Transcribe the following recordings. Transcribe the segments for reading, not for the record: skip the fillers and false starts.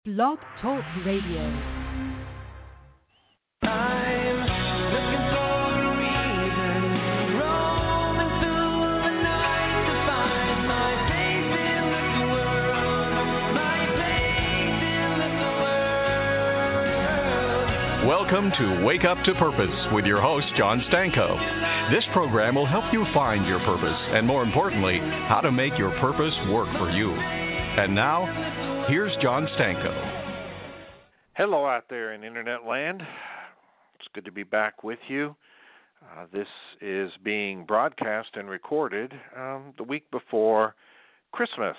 Blog Talk Radio. Welcome to Wake Up to Purpose with your host, John Stanko. This program will help you find your purpose and, more importantly, how to make your purpose work for you. And now, here's John Stanko. Hello out there in Internet land. It's good to be back with you. This is being broadcast and recorded the week before Christmas,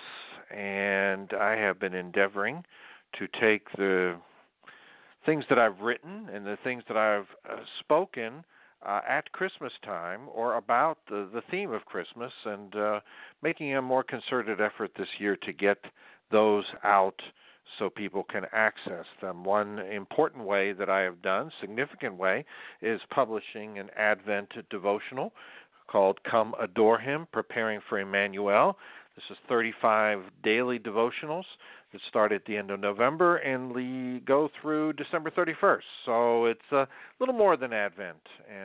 and I have been endeavoring to take the things that I've written and the things that I've spoken at Christmas time or about the theme of Christmas and making a more concerted effort this year to get those out so people can access them. One important way that I have done, significant way, is publishing an Advent devotional called Come Adore Him, Preparing for Emmanuel. This is 35 daily devotionals that start at the end of November and go through December 31st. So it's a little more than Advent,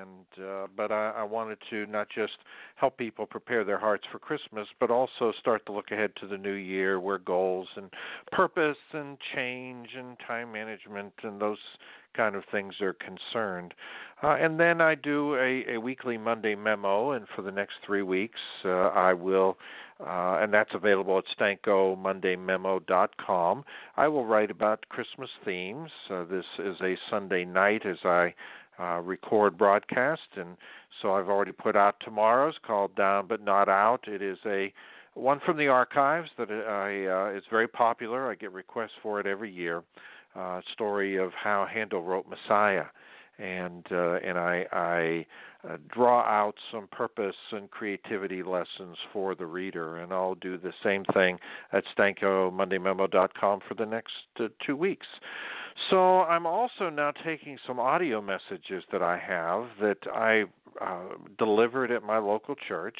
but I wanted to not just help people prepare their hearts for Christmas, but also start to look ahead to the new year where goals and purpose and change and time management and those kind of things are concerned. And then I do a weekly Monday memo, and for the next 3 weeks I will, and that's available at StankoMondayMemo.com. I will write about Christmas themes. This is a Sunday night as I record broadcast, and so I've already put out tomorrow's called Down But Not Out. It is one from the archives that it's very popular. I get requests for it every year. Story of how Handel wrote Messiah, and I draw out some purpose and creativity lessons for the reader, and I'll do the same thing at StankoMondayMemo.com for the next 2 weeks. So I'm also now taking some audio messages that I have that I delivered at my local church,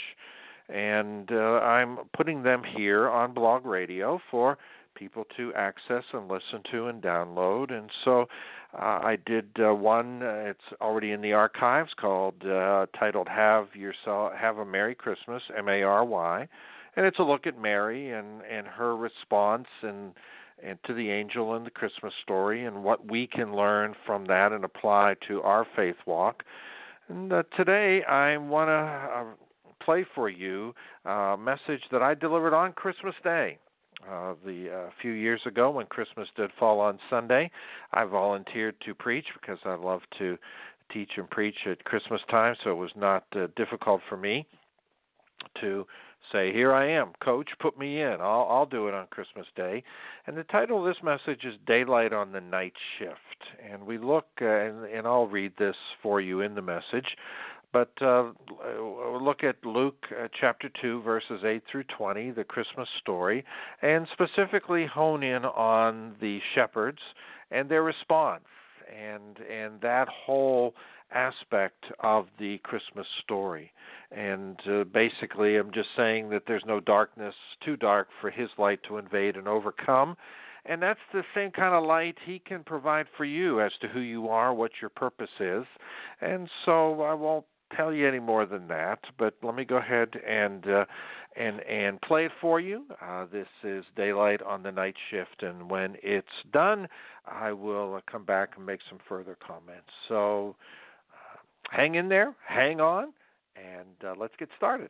and I'm putting them here on Blog Radio for people to access and listen to and download. And so I did one, it's already in the archives, titled Have a Merry Christmas, M-A-R-Y, and it's a look at Mary and her response and to the angel in the Christmas story and what we can learn from that and apply to our faith walk. And today I want to play for you a message that I delivered on Christmas Day. A few years ago when Christmas did fall on Sunday, I volunteered to preach because I love to teach and preach at Christmas time, so it was not difficult for me to say, here I am, Coach, put me in. I'll do it on Christmas Day. And the title of this message is Daylight on the Night Shift. And we look, and I'll read this for you in the message, but look at Luke chapter 2, verses 8 through 20, the Christmas story, and specifically hone in on the shepherds and their response and that whole aspect of the Christmas story. And basically I'm just saying that there's no darkness too dark for his light to invade and overcome. And that's the same kind of light he can provide for you as to who you are, what your purpose is. And so I won't tell you any more than that, but let me go ahead and play it for you. This is Daylight on the Night Shift, and when it's done, I will come back and make some further comments. So hang in there, hang on, and let's get started.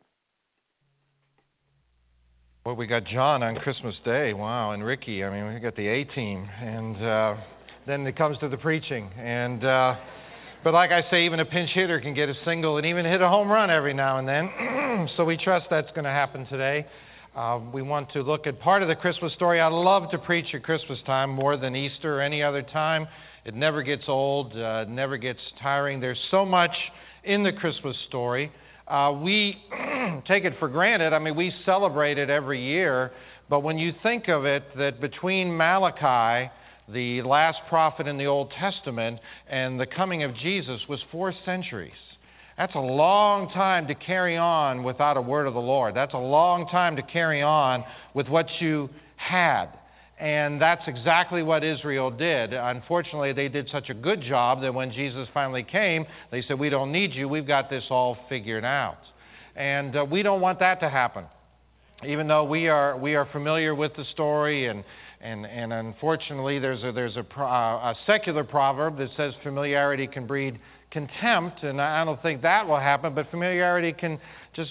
Well, we got John on Christmas Day, wow, and Ricky. I mean, we got the A-team, and then it comes to the preaching, and but like I say, even a pinch hitter can get a single and even hit a home run every now and then. So we trust that's going to happen today. We want to look at part of the Christmas story. I love to preach at Christmas time more than Easter or any other time. It never gets old, never gets tiring. There's so much in the Christmas story. We take it for granted. I mean, we celebrate it every year. But when you think of it, that between Malachi, the last prophet in the Old Testament, and the coming of Jesus was 4 centuries. That's a long time to carry on without a word of the Lord. That's a long time to carry on with what you had. And that's exactly what Israel did. Unfortunately, they did such a good job that when Jesus finally came, they said, we don't need you, we've got this all figured out. And we don't want that to happen. Even though we are familiar with the story, and unfortunately there's a secular proverb that says familiarity can breed contempt, and I don't think that will happen, but familiarity can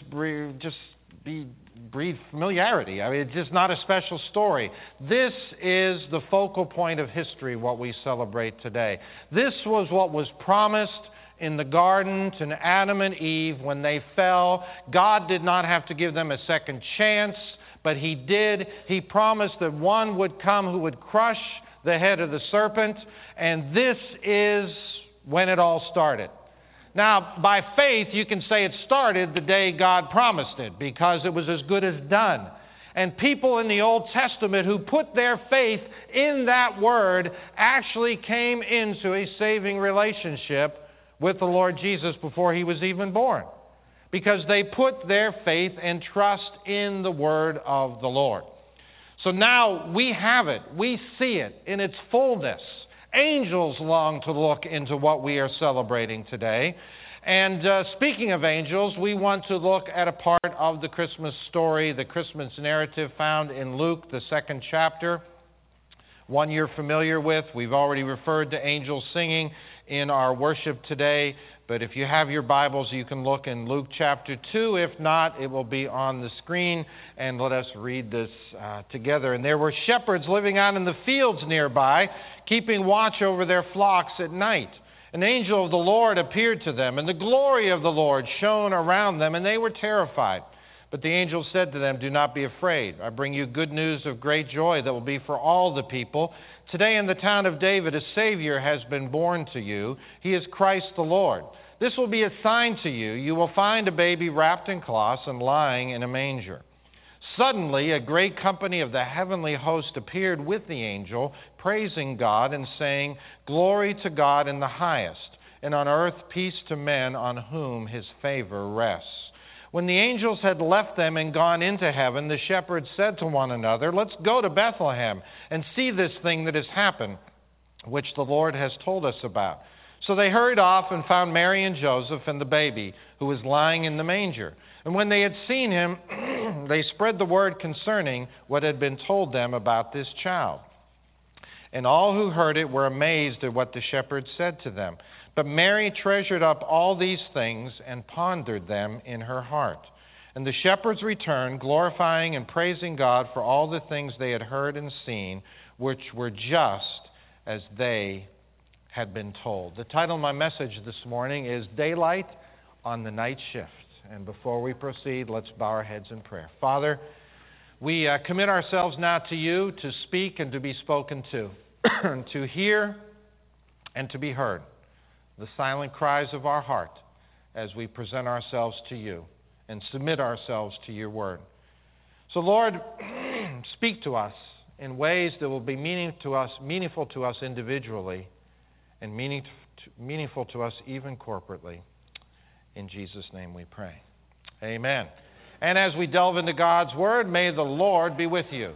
breed familiarity. I mean, it's just not a special story. This is the focal point of history, what we celebrate today. This was what was promised in the garden to Adam and Eve when they fell. God did not have to give them a second chance, but He did. He promised that one would come who would crush the head of the serpent, and this is when it all started. Now, by faith, you can say it started the day God promised it, because it was as good as done. And people in the Old Testament who put their faith in that word actually came into a saving relationship with the Lord Jesus before He was even born, because they put their faith and trust in the word of the Lord. So now we have it. We see it in its fullness. Angels long to look into what we are celebrating today. And speaking of angels, we want to look at a part of the Christmas story, the Christmas narrative found in Luke, the 2nd chapter. One you're familiar with. We've already referred to angels singing in our worship today. But if you have your Bibles, you can look in Luke chapter 2. If not, it will be on the screen. And let us read this together. And there were shepherds living out in the fields nearby, keeping watch over their flocks at night. An angel of the Lord appeared to them, and the glory of the Lord shone around them, and they were terrified. But the angel said to them, "Do not be afraid. I bring you good news of great joy that will be for all the people. Today in the town of David a Savior has been born to you. He is Christ the Lord. This will be a sign to you. You will find a baby wrapped in cloths and lying in a manger." Suddenly, a great company of the heavenly host appeared with the angel, praising God and saying, "Glory to God in the highest, and on earth peace to men on whom His favor rests." When the angels had left them and gone into heaven, the shepherds said to one another, "Let's go to Bethlehem and see this thing that has happened, which the Lord has told us about." So they hurried off and found Mary and Joseph and the baby, who was lying in the manger. And when they had seen Him, they spread the word concerning what had been told them about this child. And all who heard it were amazed at what the shepherds said to them. But Mary treasured up all these things and pondered them in her heart. And the shepherds returned, glorifying and praising God for all the things they had heard and seen, which were just as they had been told. The title of my message this morning is Daylight on the Night Shift. And before we proceed, let's bow our heads in prayer. Father, we commit ourselves now to You to speak and to be spoken to, to hear and to be heard, the silent cries of our heart as we present ourselves to You and submit ourselves to Your word. So, Lord, speak to us in ways that will be meaningful to us individually and meaningful to us even corporately. In Jesus' name we pray. Amen. And as we delve into God's Word, may the Lord be with you.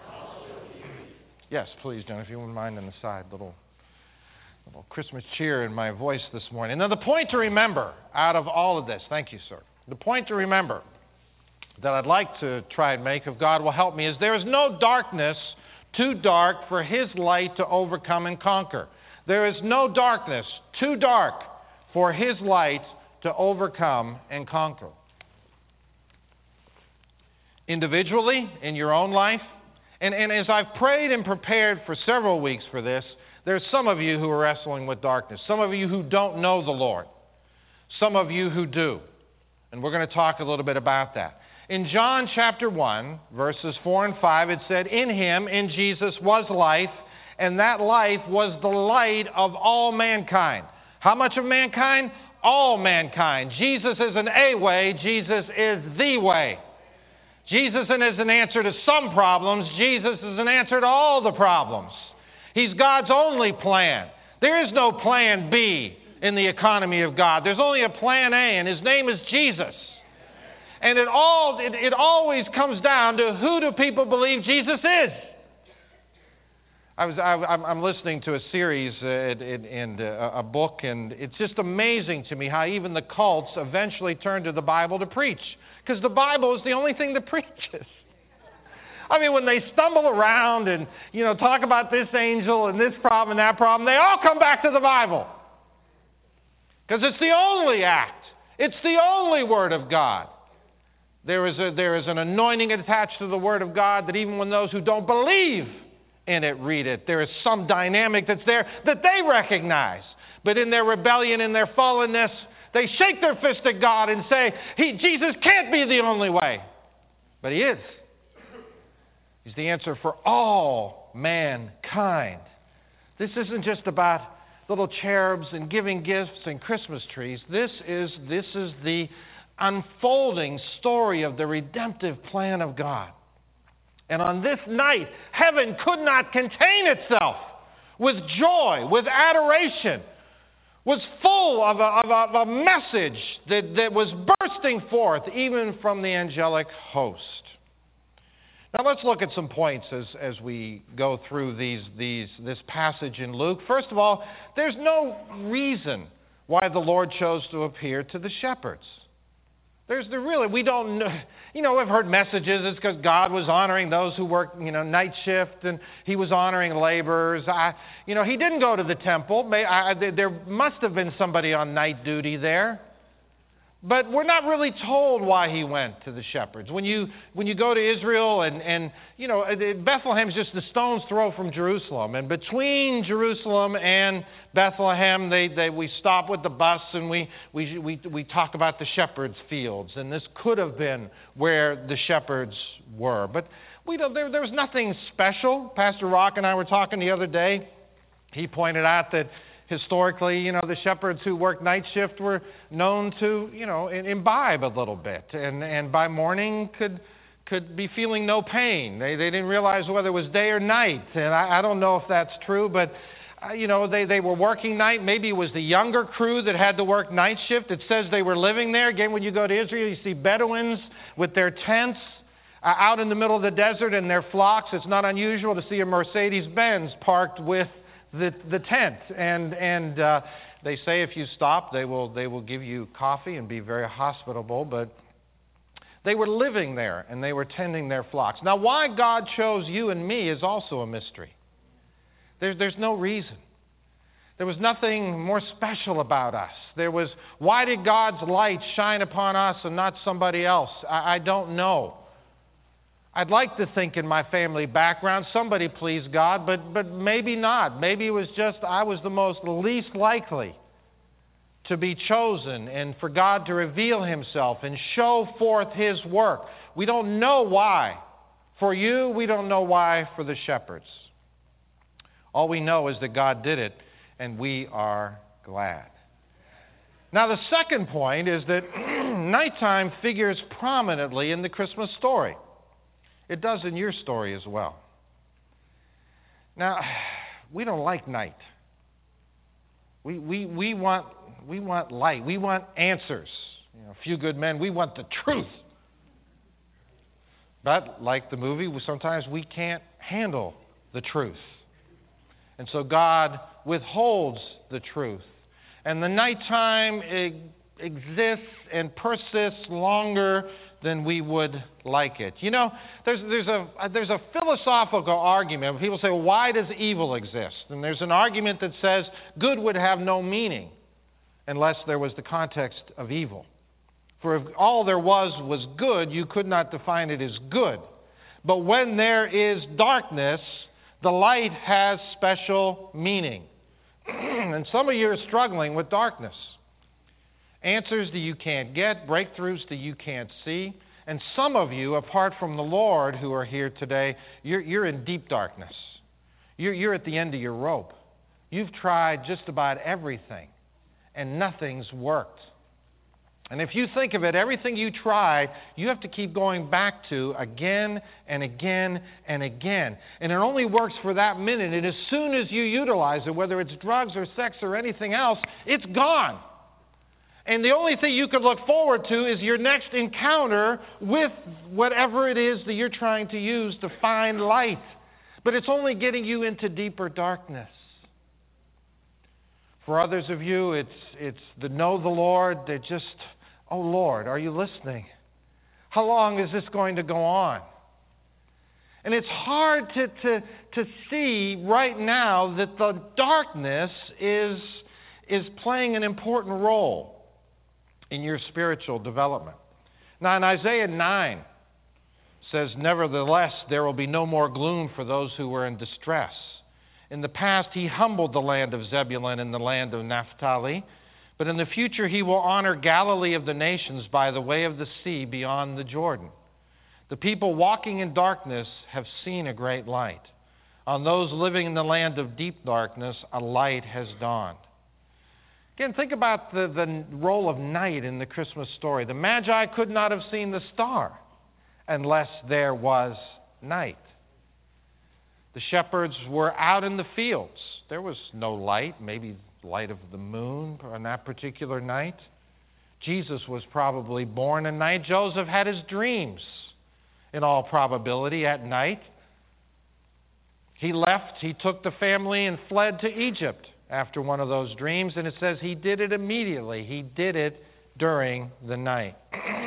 Yes, please, John, if you wouldn't mind on the side, little Christmas cheer in my voice this morning. Now, the point to remember out of all of this, thank you, sir. The point to remember that I'd like to try and make, if God will help me, is there is no darkness too dark for His light to overcome and conquer. There is no darkness too dark for His light to overcome and conquer. Individually, in your own life, and as I've prayed and prepared for several weeks for this, there's some of you who are wrestling with darkness. Some of you who don't know the Lord. Some of you who do. And we're going to talk a little bit about that. In John chapter 1, verses 4 and 5, it said, "In Him, in Jesus, was life, and that life was the light of all mankind." How much of mankind? All mankind. Jesus isn't a way, Jesus is the way. Jesus isn't an answer to some problems, Jesus is an answer to all the problems. He's God's only plan. There is no plan B in the economy of God. There's only a plan A, and His name is Jesus. And it always comes down to, who do people believe Jesus is? I'm listening to a series and a book, and it's just amazing to me how even the cults eventually turn to the Bible to preach, because the Bible is the only thing that preaches. I mean, when they stumble around and, talk about this angel and this problem and that problem, they all come back to the Bible. Because it's the only act. It's the only Word of God. There is an anointing attached to the Word of God that even when those who don't believe in it read it, there is some dynamic that's there that they recognize. But in their rebellion, in their fallenness, they shake their fist at God and say, Jesus can't be the only way. But He is. He's the answer for all mankind. This isn't just about little cherubs and giving gifts and Christmas trees. This is the unfolding story of the redemptive plan of God. And on this night, heaven could not contain itself with joy, with adoration, was full of a message that was bursting forth even from the angelic host. Now let's look at some points as we go through this passage in Luke. First of all, there's no reason why the Lord chose to appear to the shepherds. We don't know. I've heard messages. It's because God was honoring those who work, night shift, and He was honoring laborers. He didn't go to the temple. There must have been somebody on night duty there. But we're not really told why He went to the shepherds. When you go to Israel and Bethlehem's just a stone's throw from Jerusalem. And between Jerusalem and Bethlehem, we stop with the bus and we talk about the shepherds' fields. And this could have been where the shepherds were. But there was nothing special. Pastor Rock and I were talking the other day. He pointed out that historically, the shepherds who worked night shift were known to, imbibe a little bit, and by morning could be feeling no pain. They didn't realize whether it was day or night, and I don't know if that's true, but they were working night. Maybe it was the younger crew that had to work night shift. It says they were living there. Again, when you go to Israel, you see Bedouins with their tents out in the middle of the desert and their flocks. It's not unusual to see a Mercedes-Benz parked with the tent, and they say if you stop, they will give you coffee and be very hospitable. But they were living there and they were tending their flocks. Now, why God chose you and me is also a mystery. There's no reason. There was nothing more special about us. Why did God's light shine upon us and not somebody else? I don't know. I'd like to think in my family background somebody pleased God, but maybe not. Maybe it was just I was the least likely to be chosen and for God to reveal Himself and show forth His work. We don't know why. For you, we don't know why for the shepherds. All we know is that God did it, and we are glad. Now, the second point is that nighttime figures prominently in the Christmas story. It does in your story as well. Now, we don't like night. We want light. We want answers. A few good men, we want the truth. But like the movie, sometimes we can't handle the truth. And so God withholds the truth. And the nighttime exists and persists longer than we would like it. There's a philosophical argument. People say, well, why does evil exist? And there's an argument that says good would have no meaning unless there was the context of evil. For if all there was good, you could not define it as good. But when there is darkness, the light has special meaning. And some of you are struggling with darkness. Answers that you can't get, breakthroughs that you can't see. And some of you, apart from the Lord who are here today, you're in deep darkness. You're at the end of your rope. You've tried just about everything, and nothing's worked. And if you think of it, everything you tried, you have to keep going back to again and again and again. And it only works for that minute. And as soon as you utilize it, whether it's drugs or sex or anything else, it's gone. And the only thing you could look forward to is your next encounter with whatever it is that you're trying to use to find light. but it's only getting you into deeper darkness. For others of you, it's the know the Lord. They're just, oh Lord, are you listening? How long is this going to go on? And it's hard to see right now that the darkness is playing an important role in your spiritual development. Now in Isaiah 9 says, nevertheless, there will be no more gloom for those who were in distress. In the past, he humbled the land of Zebulun and the land of Naphtali, but in the future he will honor Galilee of the nations by the way of the sea beyond the Jordan. The people walking in darkness have seen a great light. On those living in the land of deep darkness, a light has dawned. Again, think about the role of night in the Christmas story. The Magi could not have seen the star unless there was night. The shepherds were out in the fields. There was no light, maybe light of the moon on that particular night. Jesus was probably born at night. Joseph had his dreams, in all probability, at night. He took the family and fled to Egypt after one of those dreams, and it says he did it immediately. He did it during the night.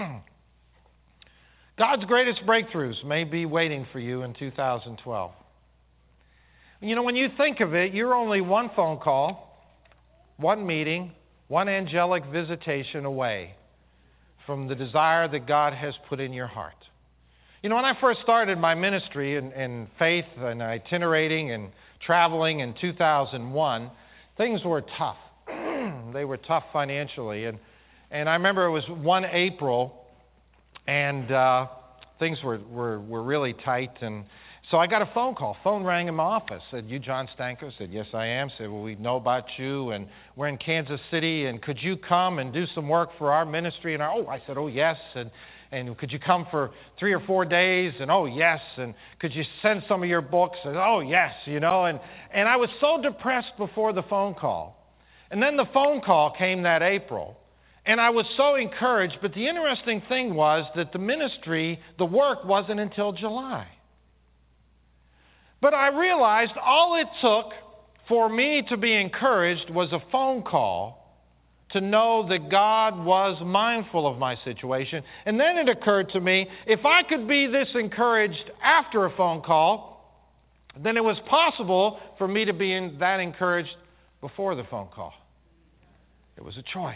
God's greatest breakthroughs may be waiting for you in 2012. You know, when you think of it, you're only one phone call, one meeting, one angelic visitation away from the desire that God has put in your heart. You know, when I first started my ministry in faith and itinerating and traveling in 2001, things were tough. They were tough financially. And I remember it was one April, and things were really tight. And so I got a phone call. Phone rang in my office. Said, "You John Stanko?" Said, "Yes, I am." Said, "Well, we know about you, and we're in Kansas City, and could you come and do some work for our ministry?" And I said, "Oh, yes." And could you come for 3 or 4 days? And oh, yes. And could you send some of your books? And oh, yes, you know. And I was so depressed before the phone call. And then the phone call came that April. And I was so encouraged. But the interesting thing was that the ministry, the work wasn't until July. But I realized all it took for me to be encouraged was a phone call to know that God was mindful of my situation. And then it occurred to me, if I could be this encouraged after a phone call, then it was possible for me to be that encouraged before the phone call. It was a choice.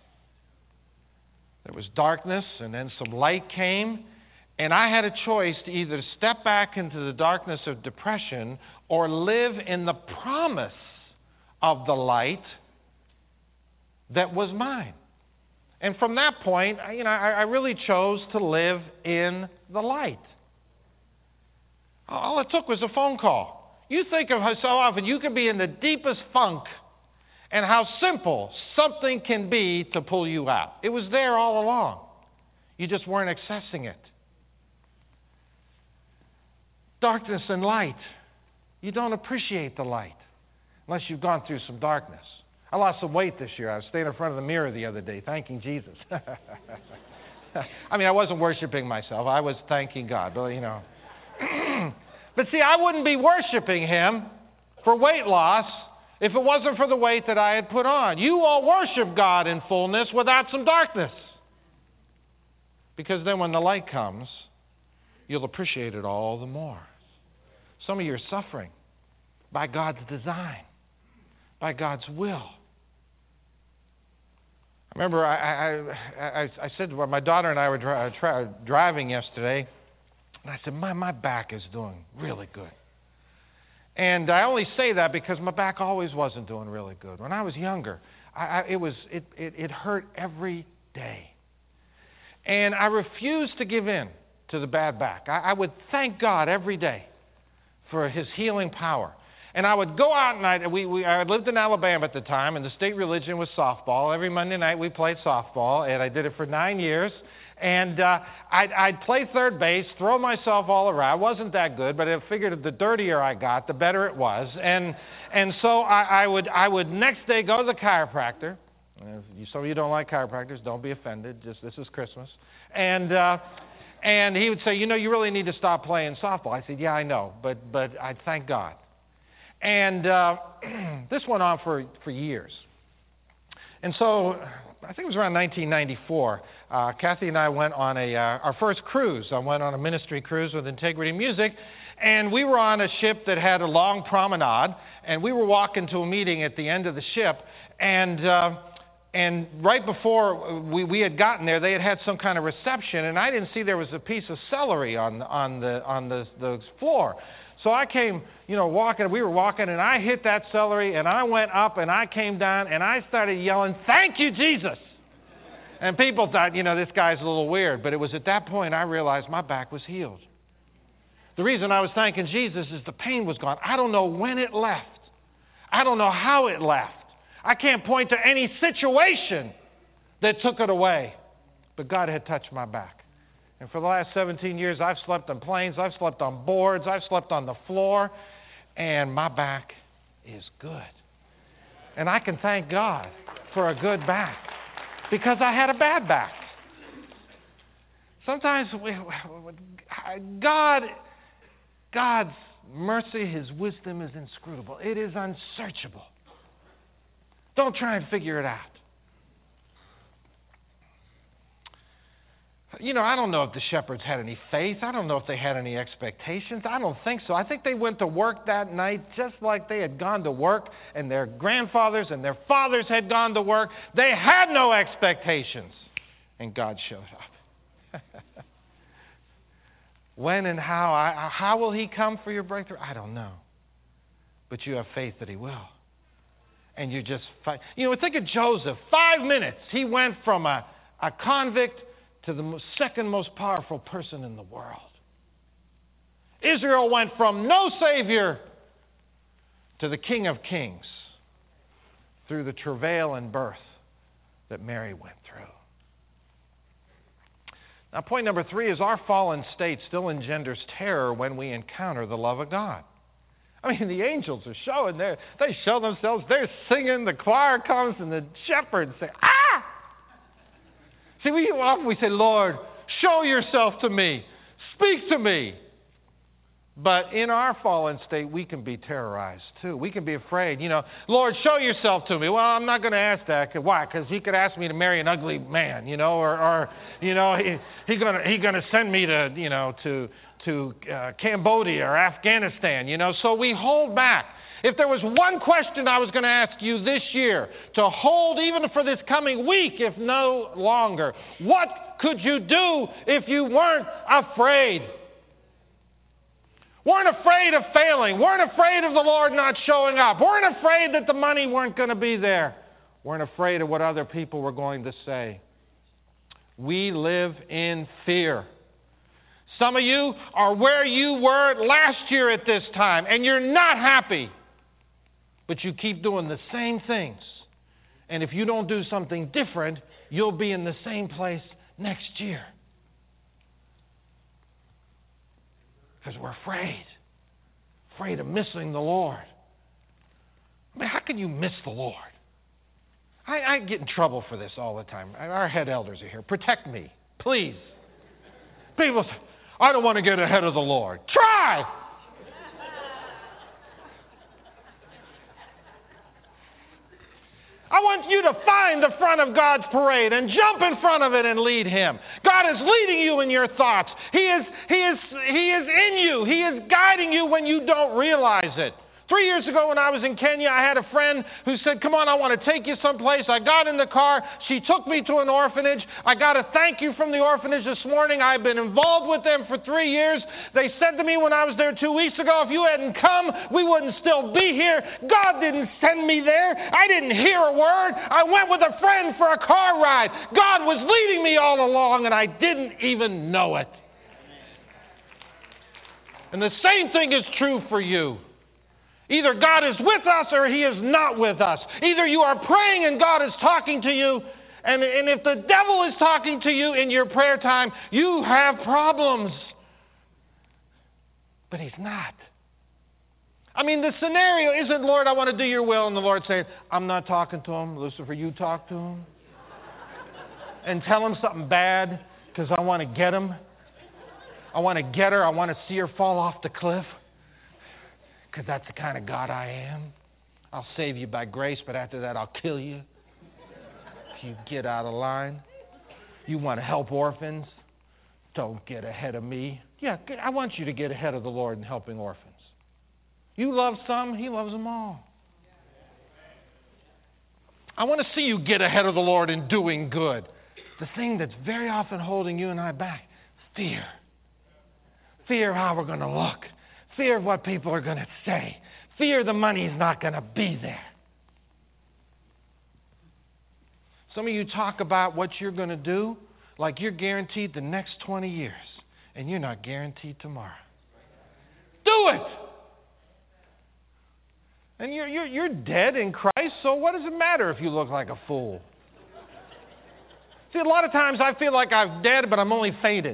There was darkness, and then some light came, and I had a choice to either step back into the darkness of depression or live in the promise of the light that was mine. And from that point, I really chose to live in the light. All it took was a phone call. You think of how so often you can be in the deepest funk and how simple something can be to pull you out. It was there all along. You just weren't accessing it. Darkness and light. You don't appreciate the light unless you've gone through some darkness. I lost some weight this year. I was standing in front of the mirror the other day thanking Jesus. I mean, I wasn't worshiping myself. I was thanking God, but you know. But see, I wouldn't be worshiping Him for weight loss if it wasn't for the weight that I had put on. You all worship God in fullness without some darkness. Because then when the light comes, you'll appreciate it all the more. Some of you are suffering by God's design, by God's will. I remember I said, well, my daughter and I were driving yesterday, and I said, my back is doing really good. And I only say that because my back always wasn't doing really good. When I was younger, it hurt every day. And I refused to give in to the bad back. I would thank God every day for His healing power. And I would go out, and I lived in Alabama at the time, and the state religion was softball. Every Monday night we played softball, and I did it for 9 years. And I'd play third base, throw myself all around. I wasn't that good, but I figured the dirtier I got, the better it was. And so I would next day go to the chiropractor. Some of you don't like chiropractors. Don't be offended. Just this is Christmas. And And he would say, you really need to stop playing softball. I said, yeah, I know, but I thank God. And this went on for years. And so I think it was around 1994, Kathy and I went on our first cruise. I went on a ministry cruise with Integrity Music, and we were on a ship that had a long promenade, and we were walking to a meeting at the end of the ship, and right before we had gotten there, they had some kind of reception, and I didn't see there was a piece of celery on the floor. So I came, walking, we were walking, and I hit that celery, and I went up, and I came down, and I started yelling, "Thank you, Jesus!" And people thought, this guy's a little weird, but it was at that point I realized my back was healed. The reason I was thanking Jesus is the pain was gone. I don't know when it left. I don't know how it left. I can't point to any situation that took it away, but God had touched my back. And for the last 17 years, I've slept on planes, I've slept on boards, I've slept on the floor, and my back is good. And I can thank God for a good back because I had a bad back. Sometimes God's mercy, His wisdom is inscrutable. It is unsearchable. Don't try and figure it out. I don't know if the shepherds had any faith. I don't know if they had any expectations. I don't think so. I think they went to work that night just like they had gone to work, and their grandfathers and their fathers had gone to work. They had no expectations, and God showed up. When and how will He come for your breakthrough? I don't know. But you have faith that He will. And you just fight. Think of Joseph. 5 minutes. He went from a convict to the second most powerful person in the world. Israel went from no Savior to the King of Kings through the travail and birth that Mary went through. Now, point number 3 is our fallen state still engenders terror when we encounter the love of God. I mean, the angels are showing they show themselves, they're singing, the choir comes, and the shepherds say, "Ah!" See, often we say, "Lord, show yourself to me. Speak to me." But in our fallen state, we can be terrorized too. We can be afraid. "Lord, show yourself to me." Well, I'm not going to ask that. Why? Because He could ask me to marry an ugly man, or He's going to send me to Cambodia or Afghanistan, So we hold back. If there was one question I was going to ask you this year to hold even for this coming week, if no longer, what could you do if you weren't afraid? Weren't afraid of failing. Weren't afraid of the Lord not showing up. Weren't afraid that the money weren't going to be there. Weren't afraid of what other people were going to say. We live in fear. Some of you are where you were last year at this time, and you're not happy. But you keep doing the same things. And if you don't do something different, you'll be in the same place next year. Because we're afraid of missing the Lord. I mean, how can you miss the Lord? I get in trouble for this all the time. Our head elders are here. Protect me, please. People say, "I don't want to get ahead of the Lord." Try! I want you to find the front of God's parade and jump in front of it and lead Him. God is leading you in your thoughts. He is in you. He is guiding you when you don't realize it. 3 years ago when I was in Kenya, I had a friend who said, "Come on, I want to take you someplace." I got in the car. She took me to an orphanage. I got a thank you from the orphanage this morning. I've been involved with them for 3 years. They said to me when I was there 2 weeks ago, "If you hadn't come, we wouldn't still be here." God didn't send me there. I didn't hear a word. I went with a friend for a car ride. God was leading me all along, and I didn't even know it. And the same thing is true for you. Either God is with us or He is not with us. Either you are praying and God is talking to you, and if the devil is talking to you in your prayer time, you have problems. But He's not. I mean, the scenario isn't, "Lord, I want to do your will," and the Lord saying, "I'm not talking to him. Lucifer, you talk to him. And tell him something bad because I want to get him." I want to get her. I want to see her fall off the cliff. Because that's the kind of God I am. I'll save you by grace, but after that I'll kill you if you get out of line. You want to help orphans? Don't get ahead of me. Yeah, I want you to get ahead of the Lord in helping orphans. You love some, He loves them all. I want to see you get ahead of the Lord in doing good. The thing that's very often holding you and I back, fear. Fear of how we're going to look. Fear of what people are going to say. Fear the money's not going to be there. Some of you talk about what you're going to do like you're guaranteed the next 20 years, and you're not guaranteed tomorrow. Do it! And you're dead in Christ, so what does it matter if you look like a fool? See, a lot of times I feel like I'm dead, but I'm only fainted.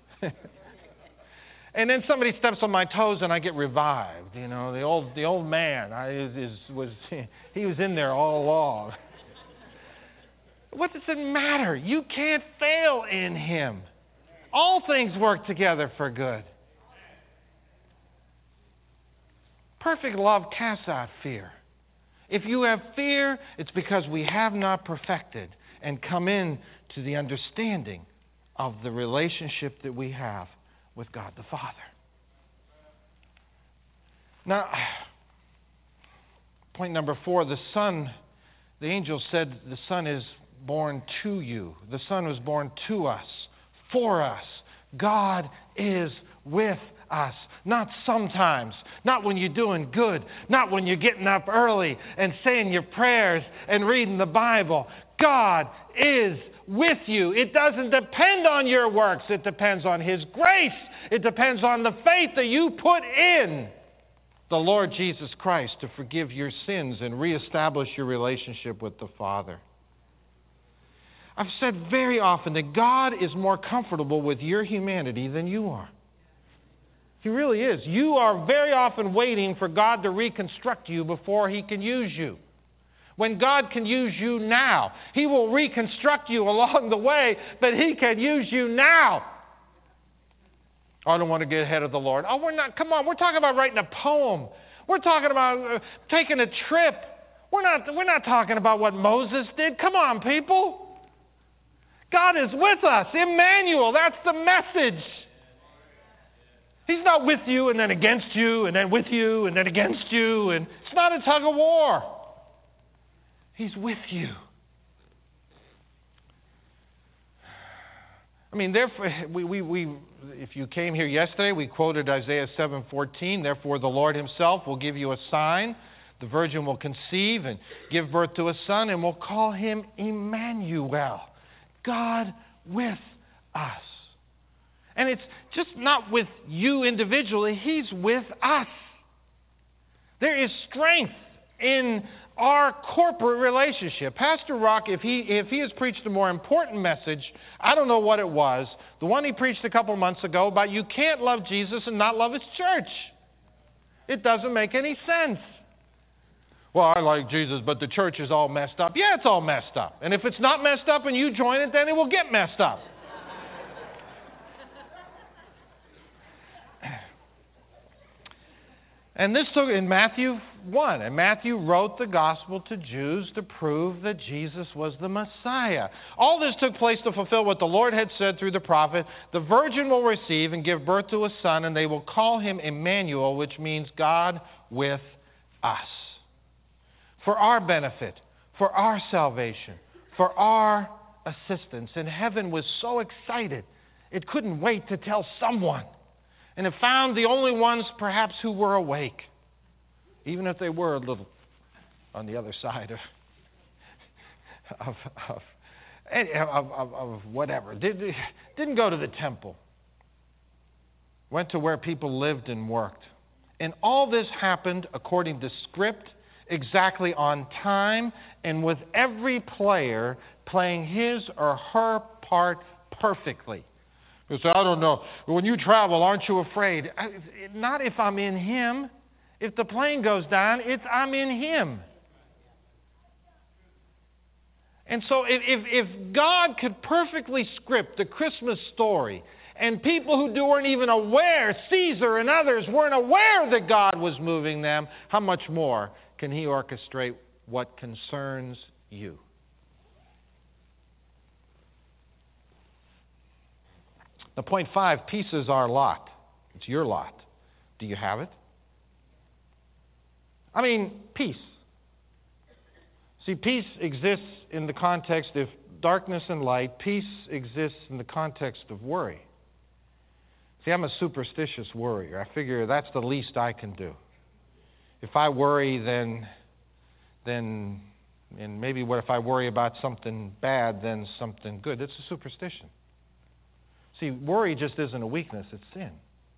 And then somebody steps on my toes and I get revived. You know, the old man, he was in there all along. What does it matter? You can't fail in Him. All things work together for good. Perfect love casts out fear. If you have fear, it's because we have not perfected and come in to the understanding of the relationship that we have with God the Father. Now, point number 4, the Son, the angel said the Son is born to you. The Son was born to us, for us. God is with us. Not sometimes, not when you're doing good, not when you're getting up early and saying your prayers and reading the Bible. God is with you. It doesn't depend on your works. It depends on His grace. It depends on the faith that you put in the Lord Jesus Christ to forgive your sins and reestablish your relationship with the Father. I've said very often that God is more comfortable with your humanity than you are. He really is. You are very often waiting for God to reconstruct you before He can use you. When God can use you now, He will reconstruct you along the way, but He can use you now. I don't want to get ahead of the Lord. Oh, we're not. Come on, we're talking about writing a poem. We're talking about taking a trip. We're not talking about what Moses did. Come on, people. God is with us. Emmanuel, that's the message. He's not with you and then against you and then with you and then against you. And it's not a tug of war. He's with you. I mean, therefore, if you came here yesterday, we quoted Isaiah 7:14. Therefore, the Lord Himself will give you a sign. The virgin will conceive and give birth to a son, and we'll call Him Emmanuel, God with us. And it's just not with you individually. He's with us. There is strength in our corporate relationship. Pastor Rock, if he has preached a more important message, I don't know what it was, the one he preached a couple months ago about you can't love Jesus and not love His church. It doesn't make any sense. Well, I like Jesus, but the church is all messed up. Yeah, it's all messed up. And if it's not messed up and you join it, then it will get messed up. And this took in Matthew 1. And Matthew wrote the gospel to Jews to prove that Jesus was the Messiah. All this took place to fulfill what the Lord had said through the prophet. The virgin will receive and give birth to a son, and they will call Him Emmanuel, which means God with us. For our benefit, for our salvation, for our assistance. And heaven was so excited, it couldn't wait to tell someone. And it found the only ones perhaps who were awake, even if they were a little on the other side of whatever. Didn't go to the temple. Went to where people lived and worked. And all this happened according to script, exactly on time, and with every player playing his or her part perfectly. You say, I don't know. When you travel, aren't you afraid? Not if I'm in Him. If the plane goes down, I'm in Him. And so if God could perfectly script the Christmas story and people who weren't even aware, Caesar and others weren't aware that God was moving them, how much more can He orchestrate what concerns you? Now, point 5, peace is our lot. It's your lot. Do you have it? I mean, peace. See, peace exists in the context of darkness and light. Peace exists in the context of worry. See, I'm a superstitious worrier. I figure that's the least I can do. If I worry, then and maybe what if I worry about something bad, then something good? It's a superstition. See, worry just isn't a weakness, it's sin.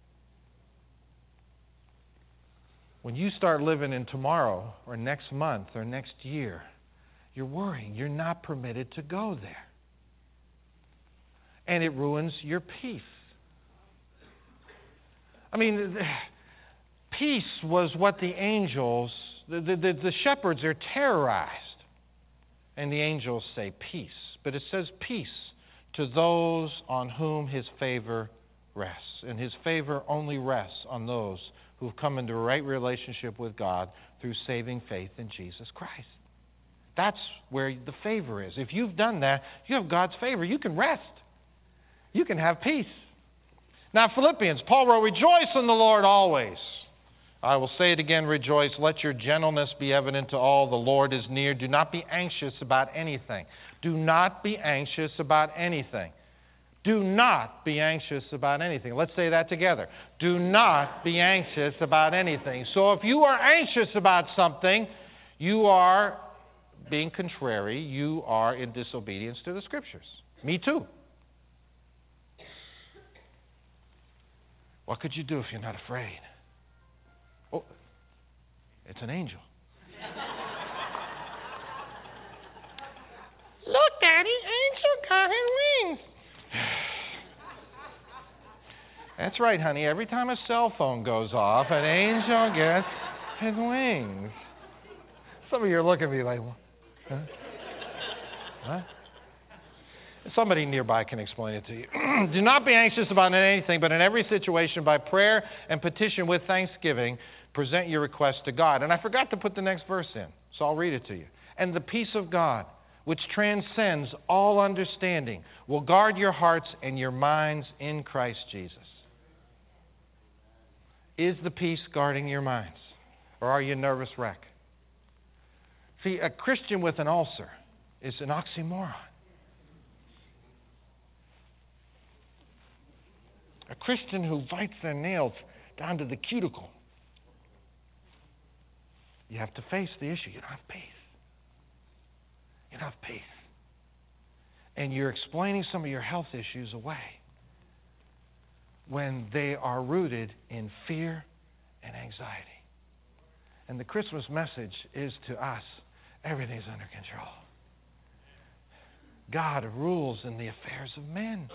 When you start living in tomorrow or next month or next year, you're worrying. You're not permitted to go there. And it ruins your peace. I mean, peace was what the angels, the shepherds are terrorized. And the angels say peace. But it says peace to those on whom His favor rests. And His favor only rests on those who've come into a right relationship with God through saving faith in Jesus Christ. That's where the favor is. If you've done that, you have God's favor. You can rest. You can have peace. Now, Philippians, Paul wrote, rejoice in the Lord always. I will say it again, rejoice. Let your gentleness be evident to all. The Lord is near. Do not be anxious about anything. Do not be anxious about anything. Do not be anxious about anything. Let's say that together. Do not be anxious about anything. So if you are anxious about something, you are being contrary. You are in disobedience to the Scriptures. Me too. What could you do if you're not afraid? Oh, it's an angel. Look, Daddy, angel got his wings. That's right, honey. Every time a cell phone goes off, an angel gets his wings. Some of you are looking at me like, huh? What? Somebody nearby can explain it to you. Do not be anxious about anything, but in every situation, by prayer and petition with thanksgiving, present your request to God. And I forgot to put the next verse in, so I'll read it to you. And the peace of God, which transcends all understanding, will guard your hearts and your minds in Christ Jesus. Is the peace guarding your minds? Or are you a nervous wreck? See, a Christian with an ulcer is an oxymoron. A Christian who bites their nails down to the cuticle. You have to face the issue. You don't have peace. You don't have peace. And you're explaining some of your health issues away when they are rooted in fear and anxiety. And the Christmas message is to us, everything's under control. God rules in the affairs of men.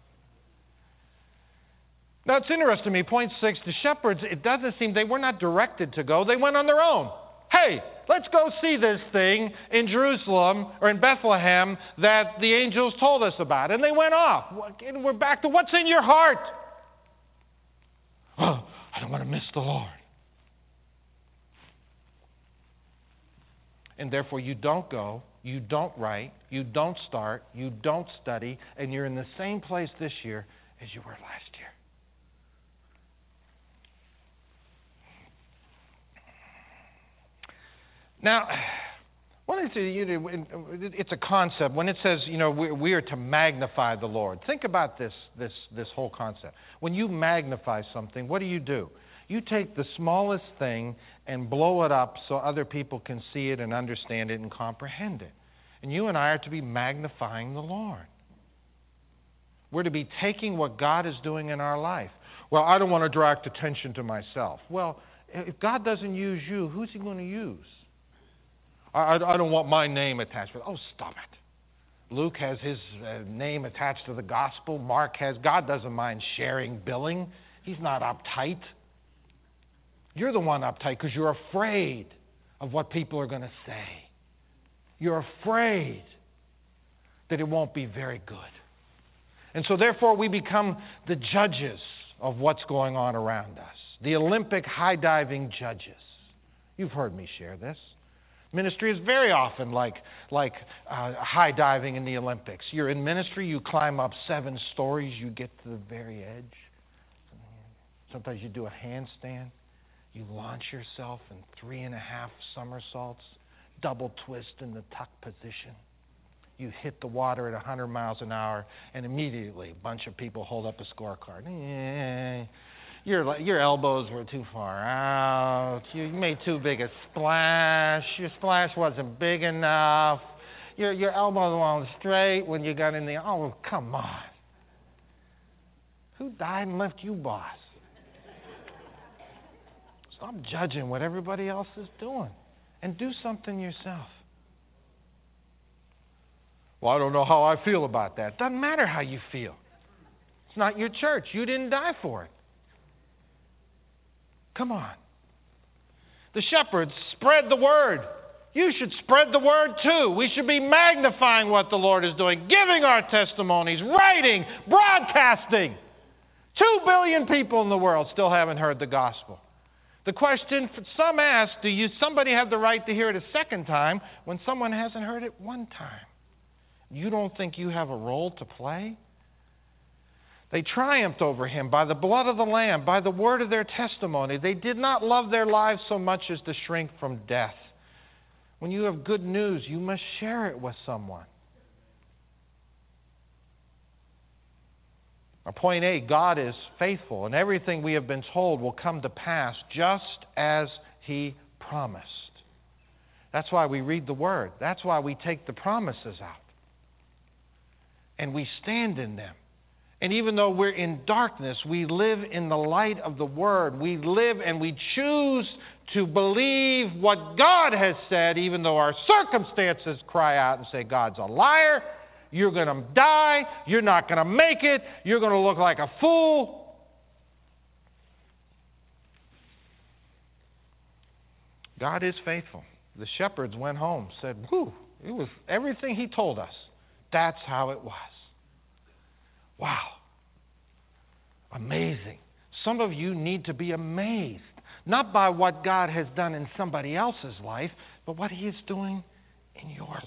Now, it's interesting to me, point 6, the shepherds, it doesn't seem, they were not directed to go. They went on their own. Hey, let's go see this thing in Jerusalem or in Bethlehem that the angels told us about. And they went off. And we're back to what's in your heart. Oh, I don't want to miss the Lord. And therefore you don't go, you don't write, you don't start, you don't study, and you're in the same place this year as you were last year. Now, it's a concept. When it says, we are to magnify the Lord. Think about this whole concept. When you magnify something, what do? You take the smallest thing and blow it up so other people can see it and understand it and comprehend it. And you and I are to be magnifying the Lord. We're to be taking what God is doing in our life. Well, I don't want to direct attention to myself. Well, if God doesn't use you, who's He going to use? I don't want my name attached. Oh, stop it. Luke has his name attached to the gospel. Mark has. God doesn't mind sharing billing. He's not uptight. You're the one uptight because you're afraid of what people are going to say. You're afraid that it won't be very good. And so therefore we become the judges of what's going on around us. The Olympic high diving judges. You've heard me share this. Ministry is very often like high diving in the Olympics. You're in ministry, you climb up 7 stories, you get to the very edge. Sometimes you do a handstand. You launch yourself in 3.5 somersaults, double twist in the tuck position. You hit the water at 100 miles an hour, and immediately a bunch of people hold up a scorecard. Your elbows were too far out. You made too big a splash. Your splash wasn't big enough. Your elbows weren't straight when you got in the... Oh, come on. Who died and left you, boss? Stop judging what everybody else is doing and do something yourself. Well, I don't know how I feel about that. Doesn't matter how you feel. It's not your church. You didn't die for it. Come on. The shepherds spread the word. You should spread the word too. We should be magnifying what the Lord is doing, giving our testimonies, writing, broadcasting. 2 billion people in the world still haven't heard the gospel. The question some ask, somebody have the right to hear it a second time when someone hasn't heard it one time? You don't think you have a role to play? They triumphed over him by the blood of the Lamb, by the word of their testimony. They did not love their lives so much as to shrink from death. When you have good news, you must share it with someone. Point A, God is faithful, and everything we have been told will come to pass just as He promised. That's why we read the Word. That's why we take the promises out. And we stand in them. And even though we're in darkness, we live in the light of the Word. We live and we choose to believe what God has said, even though our circumstances cry out and say, God's a liar. You're going to die. You're not going to make it. You're going to look like a fool. God is faithful. The shepherds went home, said, whew, it was everything He told us. That's how it was. Wow. Amazing. Some of you need to be amazed, not by what God has done in somebody else's life, but what He is doing in your life.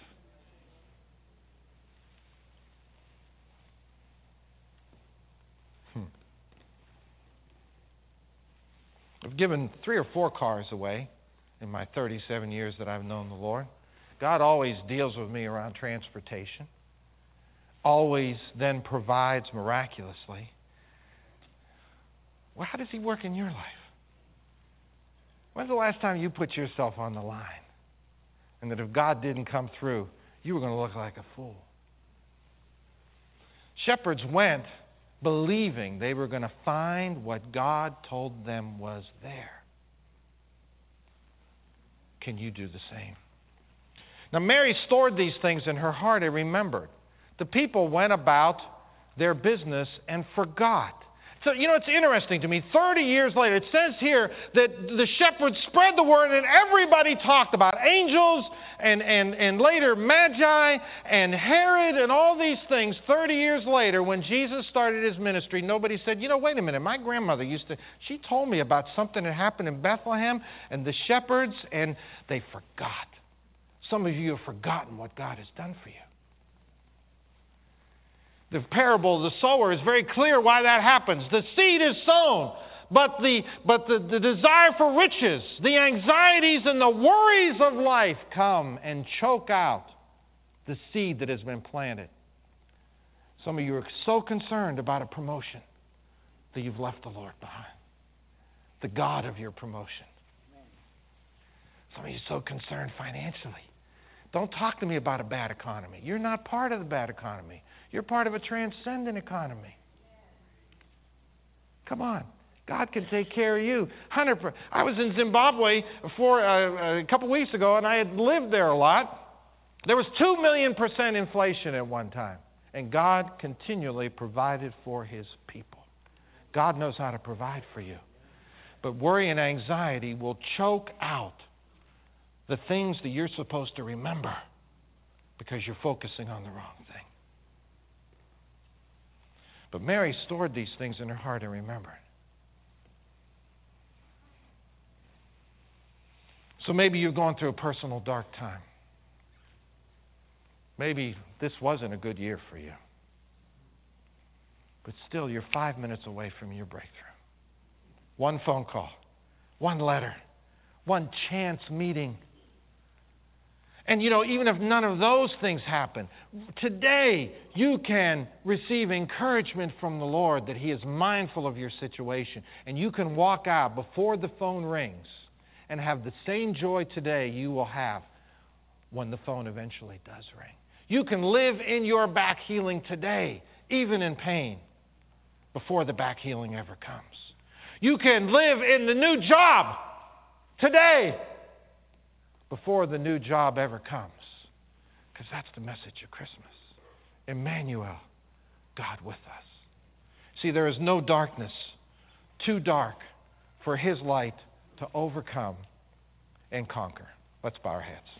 I've given 3 or 4 cars away in my 37 years that I've known the Lord. God always deals with me around transportation. Always then provides miraculously. Well, how does He work in your life? When's the last time you put yourself on the line? And that if God didn't come through, you were going to look like a fool. Shepherds went believing they were going to find what God told them was there. Can you do the same? Now, Mary stored these things in her heart and remembered. The people went about their business and forgot. So, it's interesting to me. 30 years later, it says here that the shepherds spread the word and everybody talked about angels and later Magi and Herod and all these things. 30 years later, when Jesus started His ministry, nobody said, wait a minute, my grandmother she told me about something that happened in Bethlehem and the shepherds, and they forgot. Some of you have forgotten what God has done for you. The parable of the sower is very clear why that happens. The seed is sown, but the desire for riches, the anxieties and the worries of life come and choke out the seed that has been planted. Some of you are so concerned about a promotion that you've left the Lord behind, the God of your promotion. Some of you are so concerned financially. Don't talk to me about a bad economy. You're not part of the bad economy. You're part of a transcendent economy. Come on. God can take care of you. 100%. I was in Zimbabwe for a couple weeks ago, and I had lived there a lot. There was 2,000,000% inflation at one time, and God continually provided for His people. God knows how to provide for you. But worry and anxiety will choke out the things that you're supposed to remember because you're focusing on the wrong thing. But Mary stored these things in her heart and remembered. So maybe you're going through a personal dark time. Maybe this wasn't a good year for you. But still, you're 5 minutes away from your breakthrough. One phone call, one letter, one chance meeting. And even if none of those things happen, today you can receive encouragement from the Lord that He is mindful of your situation. And you can walk out before the phone rings and have the same joy today you will have when the phone eventually does ring. You can live in your back healing today, even in pain, before the back healing ever comes. You can live in the new job today, before the new job ever comes. Because that's the message of Christmas. Emmanuel, God with us. See, there is no darkness too dark for His light to overcome and conquer. Let's bow our heads.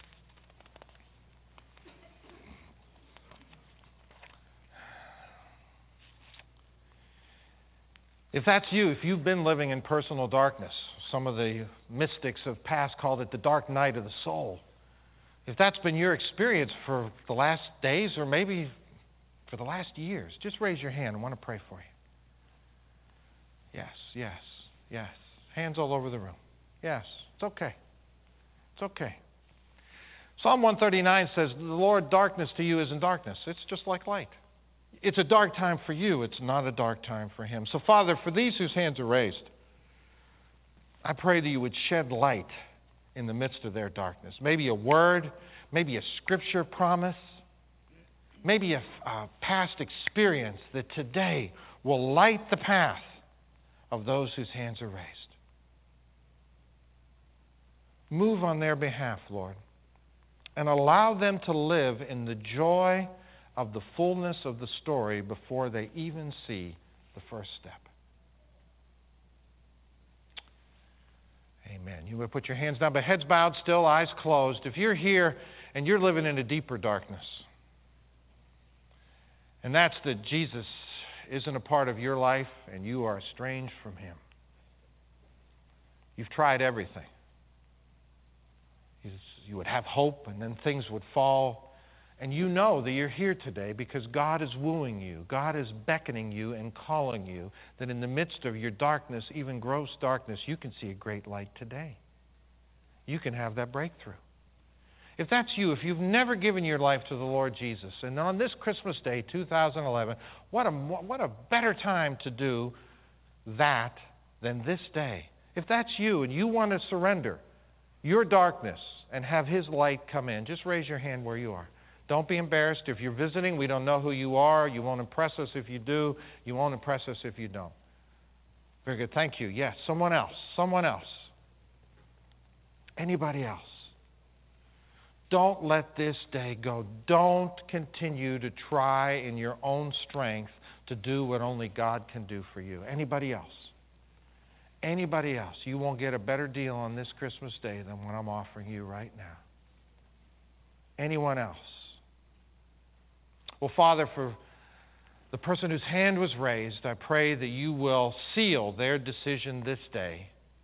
If that's you, if you've been living in personal darkness, some of the mystics of past called it the dark night of the soul. If that's been your experience for the last days or maybe for the last years, just raise your hand. I want to pray for you. Yes, yes, yes. Hands all over the room. Yes, it's okay. It's okay. Psalm 139 says, the Lord, darkness to you isn't darkness. It's just like light. It's a dark time for you. It's not a dark time for Him. So, Father, for these whose hands are raised, I pray that you would shed light in the midst of their darkness. Maybe a word, maybe a scripture promise, maybe a past experience that today will light the path of those whose hands are raised. Move on their behalf, Lord, and allow them to live in the joy of the fullness of the story before they even see the first step. Amen. You would put your hands down, but heads bowed still, eyes closed. If you're here and you're living in a deeper darkness, and that's that Jesus isn't a part of your life and you are estranged from Him. You've tried everything. You would have hope and then things would fall. And you know that you're here today because God is wooing you. God is beckoning you and calling you that in the midst of your darkness, even gross darkness, you can see a great light today. You can have that breakthrough. If that's you, if you've never given your life to the Lord Jesus, and on this Christmas Day, 2011, what a better time to do that than this day. If that's you and you want to surrender your darkness and have His light come in, just raise your hand where you are. Don't be embarrassed. If you're visiting, we don't know who you are. You won't impress us if you do. You won't impress us if you don't. Very good. Thank you. Yes, someone else. Someone else. Anybody else? Don't let this day go. Don't continue to try in your own strength to do what only God can do for you. Anybody else? Anybody else? You won't get a better deal on this Christmas Day than what I'm offering you right now. Anyone else? Well, Father, for the person whose hand was raised, I pray that you will seal their decision this day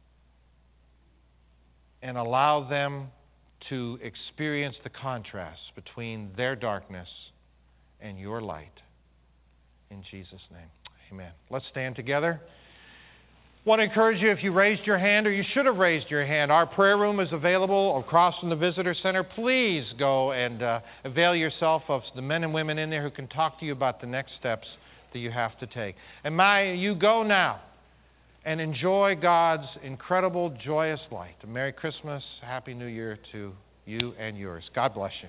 and allow them to experience the contrast between their darkness and your light. In Jesus' name, amen. Let's stand together. I want to encourage you, if you raised your hand, or you should have raised your hand, our prayer room is available across from the Visitor Center. Please go and avail yourself of the men and women in there who can talk to you about the next steps that you have to take. And may you go now and enjoy God's incredible, joyous light. A Merry Christmas, Happy New Year to you and yours. God bless you.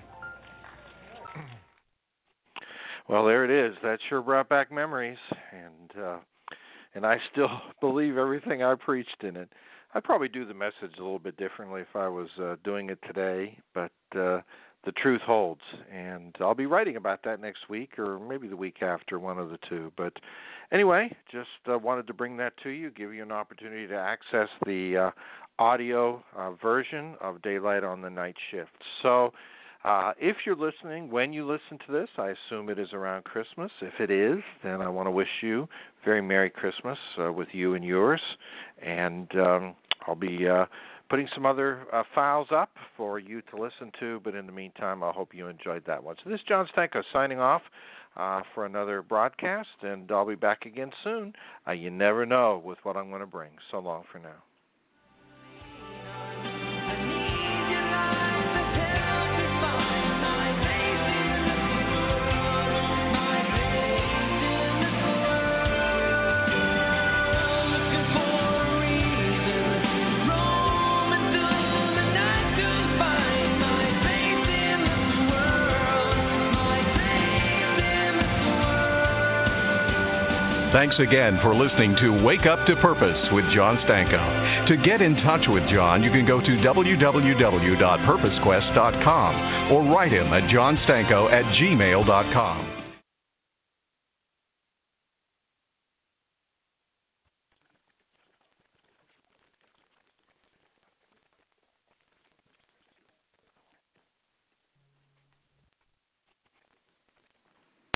Well, there it is. That sure brought back memories, and I still believe everything I preached in it. I'd probably do the message a little bit differently if I was doing it today, but the truth holds. And I'll be writing about that next week or maybe the week after, one of the two. But anyway, just wanted to bring that to you, give you an opportunity to access the audio version of Daylight on the Night Shift. So If you're listening, when you listen to this, I assume it is around Christmas. If it is, then I want to wish you a very Merry Christmas with you and yours. And I'll be putting some other files up for you to listen to, but in the meantime, I hope you enjoyed that one. So this is John Stanko signing off for another broadcast, and I'll be back again soon. You never know with what I'm going to bring. So long for now. Thanks again for listening to Wake Up to Purpose with John Stanko. To get in touch with John, you can go to www.purposequest.com or write him at johnstanko@gmail.com.